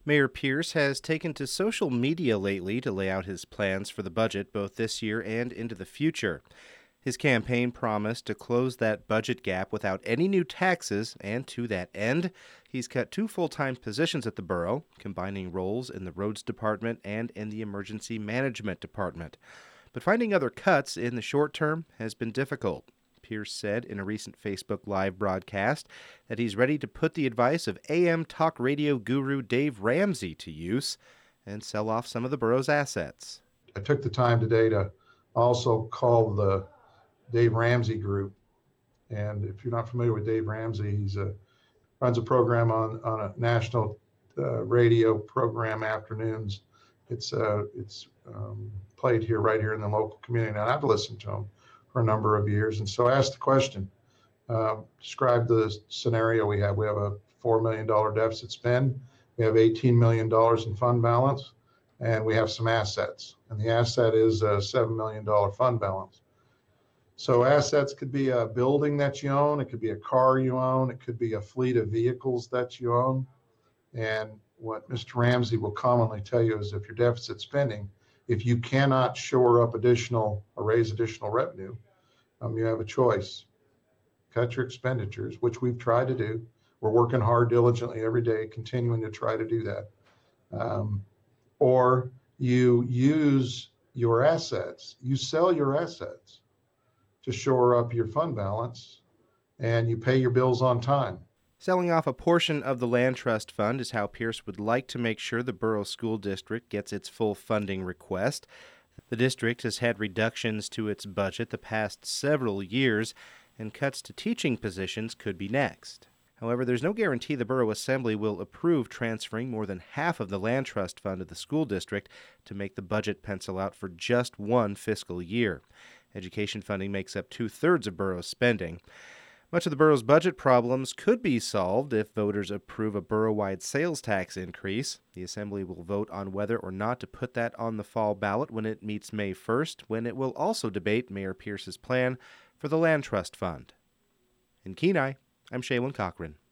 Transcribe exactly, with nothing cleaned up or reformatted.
Mayor Pierce has taken to social media lately to lay out his plans for the budget both this year and into the future. His campaign promised to close that budget gap without any new taxes, and to that end, he's cut two full-time positions at the borough, combining roles in the roads department and in the emergency management department. But finding other cuts in the short term has been difficult. Pierce said in a recent Facebook Live broadcast that he's ready to put the advice of A M talk radio guru Dave Ramsey to use and sell off some of the borough's assets. I took the time today to also call the Dave Ramsey Group. And if you're not familiar with Dave Ramsey, he's a runs a program on, on a national uh, radio program afternoons. It's uh, it's um, played here, right here in the local community. And I've listened to him for a number of years. And so I asked the question, uh, describe the scenario we have. We have a four million dollars deficit spend. We have eighteen million dollars in fund balance, and we have some assets. And the asset is a seven million dollars fund balance. So assets could be a building that you own. It could be a car you own. It could be a fleet of vehicles that you own. And what Mister Ramsey will commonly tell you is if you're deficit spending, if you cannot shore up additional or raise additional revenue, um, you have a choice. Cut your expenditures, which we've tried to do. We're working hard diligently every day, continuing to try to do that. Um, or you use your assets, you sell your assets to shore up your fund balance, and you pay your bills on time. Selling off a portion of the land trust fund is how Pierce would like to make sure the borough school district gets its full funding request. The district has had reductions to its budget the past several years, and cuts to teaching positions could be next. However, there's no guarantee the Borough Assembly will approve transferring more than half of the land trust fund to the school district to make the budget pencil out for just one fiscal year. Education funding makes up two-thirds of borough spending. Much of the borough's budget problems could be solved if voters approve a borough-wide sales tax increase. The Assembly will vote on whether or not to put that on the fall ballot when it meets May first, when it will also debate Mayor Pierce's plan for the land trust fund. In Kenai, I'm Shaylin Cochran.